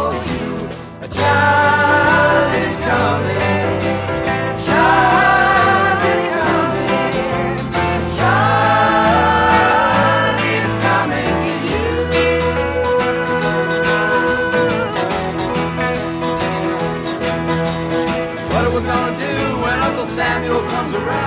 for you. A child is coming. Child is coming. Child is coming to you. What are we gonna do when Uncle Samuel comes around?